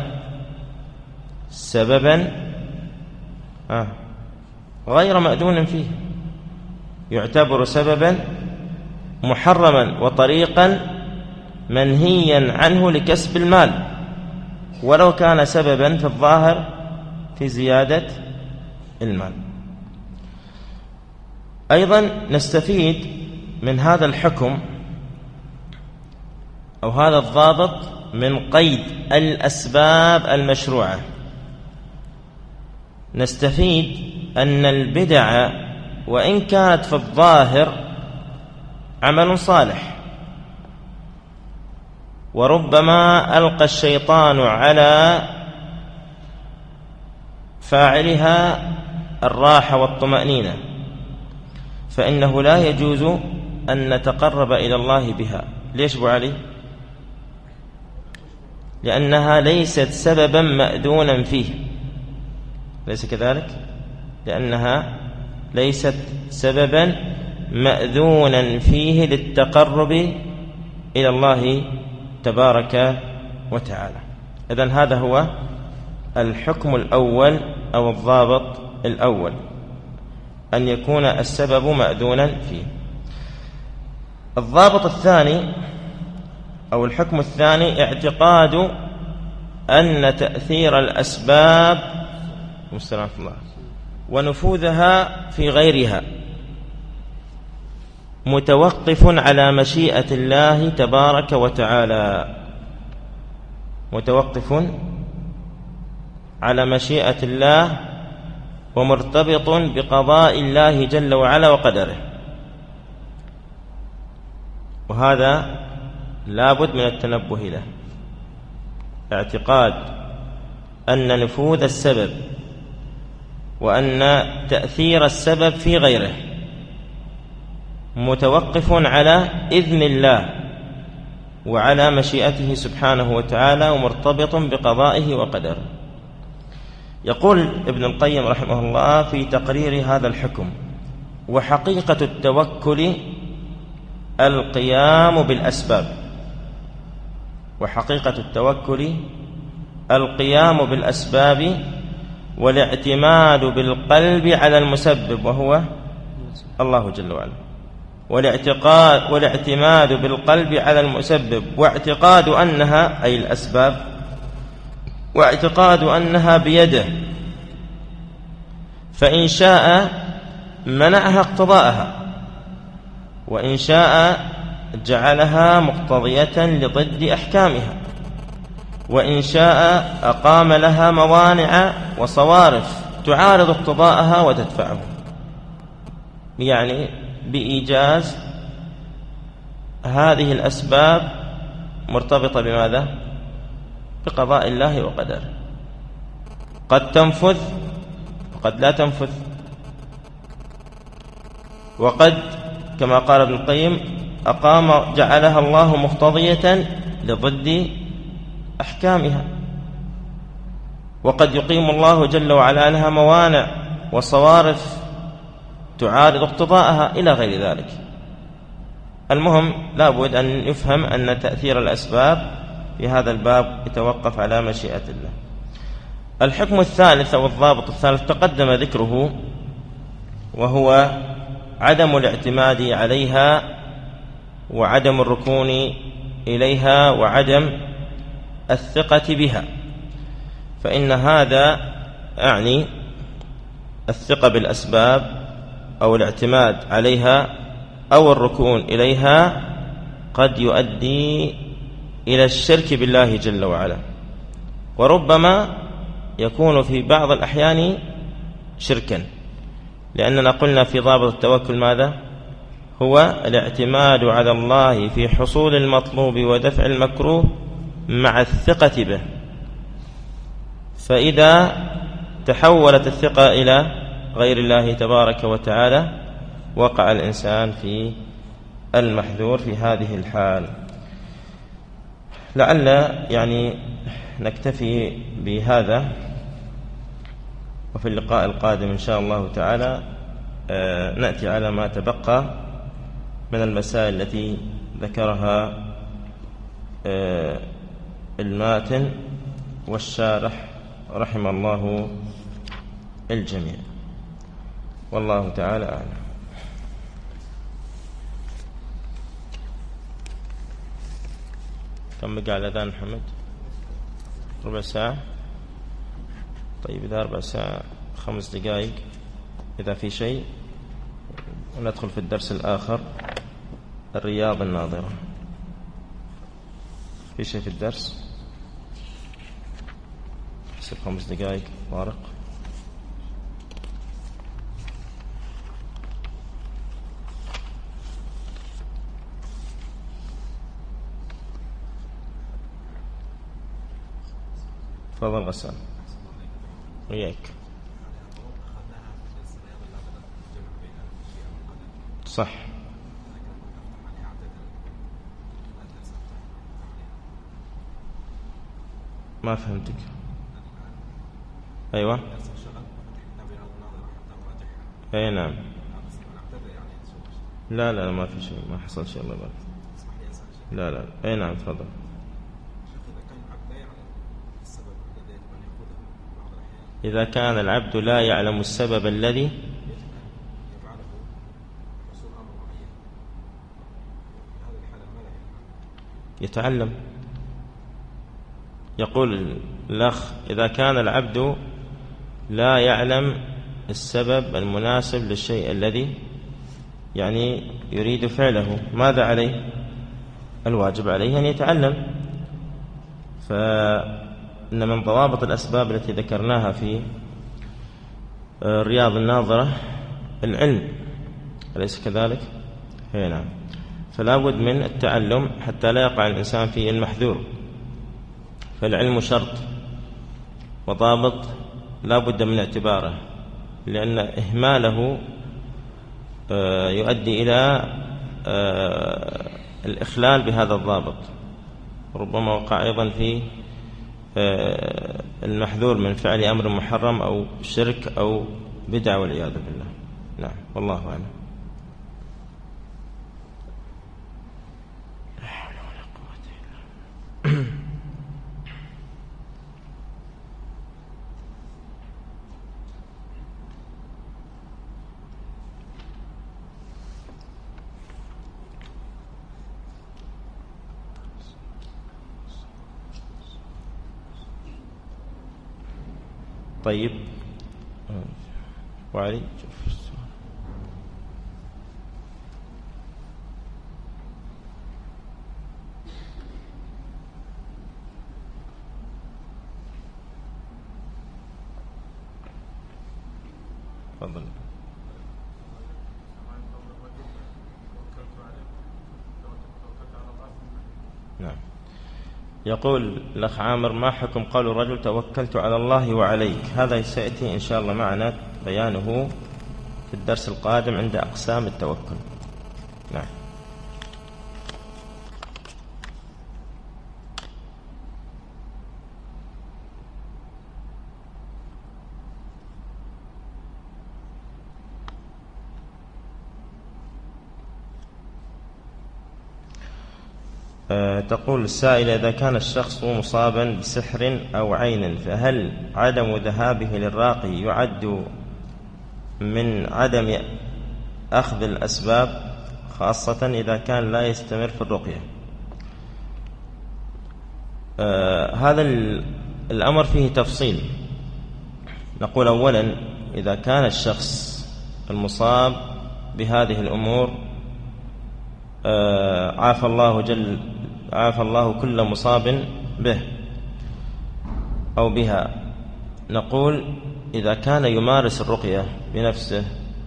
سببا آه غير مأذون فيه، يعتبر سببا محرما وطريقا منهيا عنه لكسب المال، ولو كان سببا في الظاهر في زيادة المال. أيضا نستفيد من هذا الحكم أو هذا الضابط من قيد الأسباب المشروعة. نستفيد أن البدع وإن كانت في الظاهر عمل صالح، وربما ألقى الشيطان على فاعلها الراحة والطمأنينة، فإنه لا يجوز أن نتقرب إلى الله بها. ليش أبو علي؟ لأنها ليست سببا مأذونا فيه، ليس كذلك؟ لأنها ليست سببا مأذونا فيه للتقرب إلى الله تبارك وتعالى. إذن هذا هو الحكم الأول أو الضابط الأول، أن يكون السبب مأذونا فيه. الضابط الثاني أو الحكم الثاني اعتقاد أن تأثير الأسباب ونفوذها في غيرها متوقف على مشيئة الله تبارك وتعالى، متوقف على مشيئة الله ومرتبط بقضاء الله جل وعلا وقدره. وهذا لابد من التنبه له، اعتقاد أن نفوذ السبب وأن تأثير السبب في غيره متوقف على إذن الله وعلى مشيئته سبحانه وتعالى ومرتبط بقضائه وقدره. يقول ابن القيم رحمه الله في تقرير هذا الحكم: وحقيقة التوكل القيام بالأسباب، وحقيقة التوكل القيام بالأسباب والاعتماد بالقلب على المسبب وهو الله جل وعلا، والاعتقاد والاعتماد بالقلب على المسبب، واعتقاد أنها أي الأسباب، واعتقاد أنها بيده، فإن شاء منعها اقتضاءها، وإن شاء جعلها مقتضية لضد أحكامها، وإن شاء أقام لها موانع وصوارف تعارض اقتضاءها وتدفعه، يعني بإيجاز هذه الأسباب مرتبطة بماذا؟ بقضاء الله وقدره، قد تنفذ وقد لا تنفذ، وقد كما قال ابن القيم أقام جعلها الله مقتضية لضد أحكامها، وقد يقيم الله جل وعلا لها موانع وصوارف تعارض اقتضاءها إلى غير ذلك. المهم لا بد أن يفهم أن تأثير الأسباب في هذا الباب يتوقف على مشيئة الله. الحكم الثالث أو الضابط الثالث تقدم ذكره، وهو عدم الاعتماد عليها وعدم الركون إليها وعدم الثقة بها، فإن هذا يعني الثقة بالأسباب أو الاعتماد عليها أو الركون إليها قد يؤدي إلى الشرك بالله جل وعلا، وربما يكون في بعض الأحيان شركا، لأننا قلنا في ضابط التوكل ماذا؟ هو الاعتماد على الله في حصول المطلوب ودفع المكروه مع الثقة به. فإذا تحولت الثقة إلى غير الله تبارك وتعالى وقع الإنسان في المحذور في هذه الحال. لعل يعني نكتفي بهذا، وفي اللقاء القادم إن شاء الله تعالى نأتي على ما تبقى من المسائل التي ذكرها الماتن والشارح رحم الله الجميع، والله تعالى أعلم. كم بقى على الأذان محمد؟ ربع ساعة. طيب إذا ربع ساعة خمس دقائق إذا في شيء، وندخل في الدرس الآخر الرياض الناظرة. في شيء في الدرس؟ يصير خمس دقائق طارق. تفضل غسان. وياك. صح. ما فهمتك. أيوة. أي نعم. لا لا ما في شيء، ما حصل شيء. الله يبارك. لا لا. أي نعم تفضل. إذا كان العبد لا يعلم السبب الذي يتعلم. يقول الأخ: إذا كان العبد لا يعلم السبب المناسب للشيء الذي يعني يريد فعله، ماذا عليه؟ الواجب عليه أن يتعلم. فإن من ضوابط الأسباب التي ذكرناها في رياض الناظرة العلم، أليس كذلك؟ هي نعم. فلا بد من التعلم حتى لا يقع الإنسان في المحذور. فالعلم شرط وضابط لا بد من اعتباره، لأن إهماله يؤدي إلى الإخلال بهذا الضابط، ربما وقع أيضا في المحذور من فعل أمر محرم أو شرك أو بدعة والعياذ بالله. نعم والله أعلم. لا حول ولا قوة إلا بالله. طيب وعلي شوف السؤال. تفضل. نعم. يقول الأخ عامر: ما حكم قول الرجل توكلت على الله وعليك؟ هذا سيأتي إن شاء الله معنا بيانه في الدرس القادم عند أقسام التوكل. نعم. تقول السائلة: إذا كان الشخص مصابا بسحر أو عين، فهل عدم ذهابه للراقي يعد من عدم أخذ الأسباب، خاصة إذا كان لا يستمر في الرقية؟ آه هذا الأمر فيه تفصيل. نقول أولا: إذا كان الشخص المصاب بهذه الأمور آه عافى الله جل عافى الله كل مصاب به أو بها، نقول إذا كان يمارس الرقية بنفسه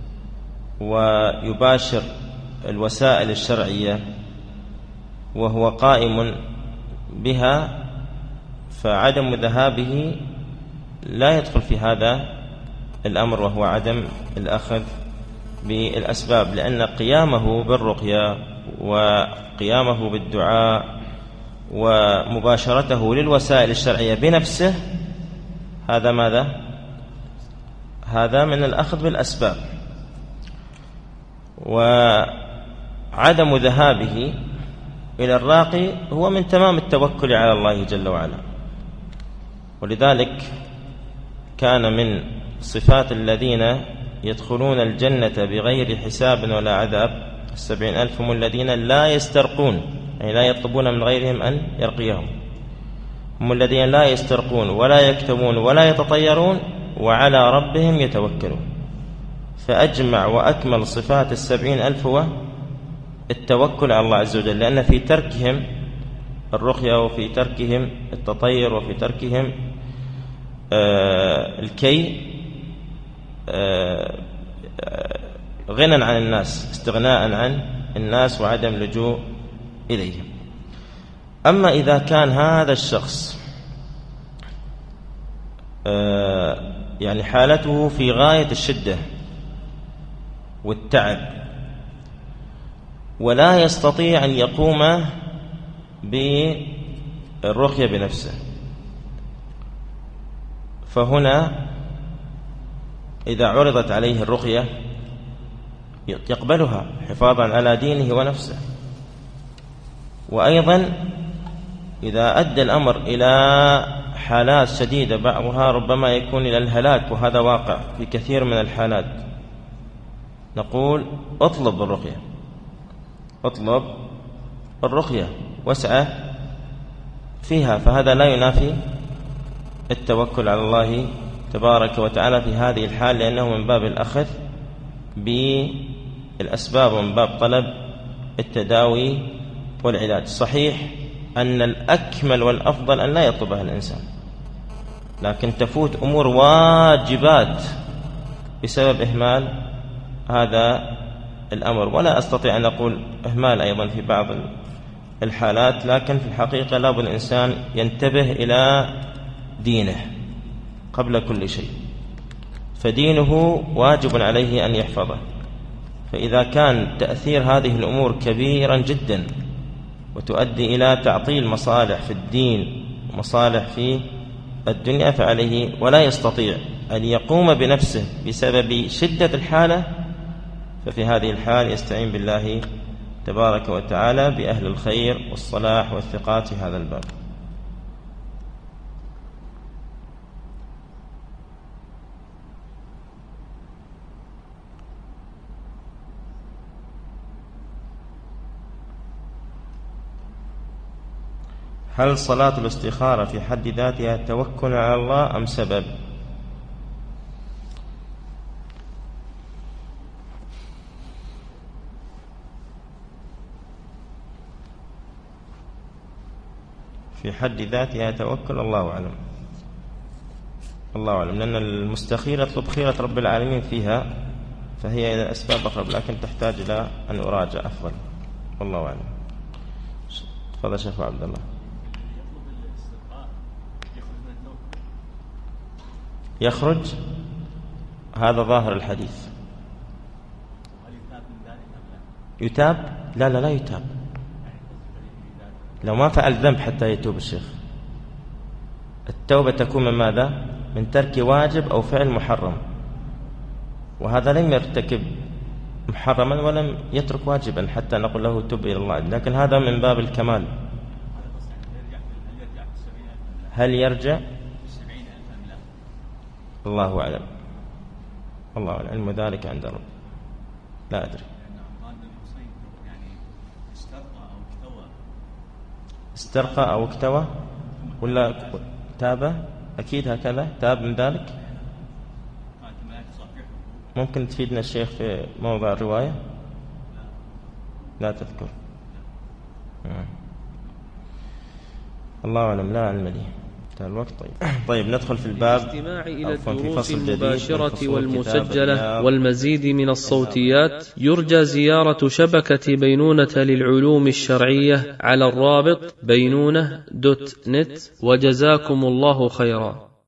ويباشر الوسائل الشرعية وهو قائم بها، فعدم ذهابه لا يدخل في هذا الأمر، وهو عدم الأخذ بالأسباب، لأن قيامه بالرقية وقيامه بالدعاء ومباشرته للوسائل الشرعية بنفسه هذا ماذا؟ هذا من الأخذ بالأسباب. وعدم ذهابه إلى الراقي هو من تمام التوكل على الله جل وعلا. ولذلك كان من صفات الذين يدخلون الجنة بغير حساب ولا عذاب السبعين ألف هم الذين لا يسترقون، يعني لا يطلبون من غيرهم أن يرقيهم، هم الذين لا يسترقون ولا يكتمون ولا يتطيرون وعلى ربهم يتوكلون. فأجمع وأكمل صفات السبعين ألف هو التوكل على الله عز وجل، لأن في تركهم الرقية وفي تركهم التطير وفي تركهم آه الكي آه غنى عن الناس، استغناء عن الناس وعدم لجوء إليهم. أما إذا كان هذا الشخص يعني حالته في غاية الشدة والتعب ولا يستطيع أن يقوم بالرقية بنفسه، فهنا إذا عرضت عليه الرقية يقبلها حفاظا على دينه ونفسه. وأيضا إذا أدى الأمر إلى حالات شديدة بعضها ربما يكون إلى الهلاك، وهذا واقع في كثير من الحالات، نقول اطلب الرقية، اطلب الرقية واسعى فيها، فهذا لا ينافي التوكل على الله تبارك وتعالى في هذه الحال، لأنه من باب الأخذ بالأسباب ومن باب طلب التداوي والعلاج. صحيح أن الأكمل والأفضل أن لا يطلبها الإنسان، لكن تفوت أمور واجبات بسبب إهمال هذا الأمر، ولا أستطيع أن أقول إهمال أيضا في بعض الحالات، لكن في الحقيقة لابد الإنسان ينتبه إلى دينه قبل كل شيء، فدينه واجب عليه أن يحفظه. فإذا كان تأثير هذه الأمور كبيرا جدا وتؤدي إلى تعطيل مصالح في الدين ومصالح في الدنيا فعليه، ولا يستطيع أن يقوم بنفسه بسبب شدة الحالة، ففي هذه الحال يستعين بالله تبارك وتعالى بأهل الخير والصلاح والثقات في هذا الباب. هل صلاة الاستخارة في حد ذاتها توكل على الله أم سبب؟ في حد ذاتها توكل، الله أعلم، الله أعلم، لأن المستخير يطلب خيرة رب العالمين فيها، فهي إلى الأسباب أقرب، لكن تحتاج إلى أن أراجع أفضل، والله أعلم. تفضل شيخ عبد الله. يخرج، هذا ظاهر الحديث. يتاب؟ لا لا لا يتاب، لو ما فعل ذنب حتى يتوب الشيخ. التوبة تكون من ماذا؟ من ترك واجب أو فعل محرم، وهذا لم يرتكب محرما ولم يترك واجبا حتى نقول له تب إلى الله، لكن هذا من باب الكمال. هل يرجع؟ الله أعلم، الله أعلم، علم ذلك عند رب، لا أدري. استرقى أو اكتوى ولا تاب؟ أكيد هكذا، تاب من ذلك. ممكن تفيدنا الشيخ في موضع الرواية؟ لا تذكر. الله أعلم، لا علم لي الوقت. طيب طيب ندخل في الباب الاستماع إلى الدروس المباشرة والمسجلة والمزيد من الصوتيات. يرجى زيارة شبكة بينونة للعلوم الشرعية على الرابط بينونة دوت نت، وجزاكم الله خيرا.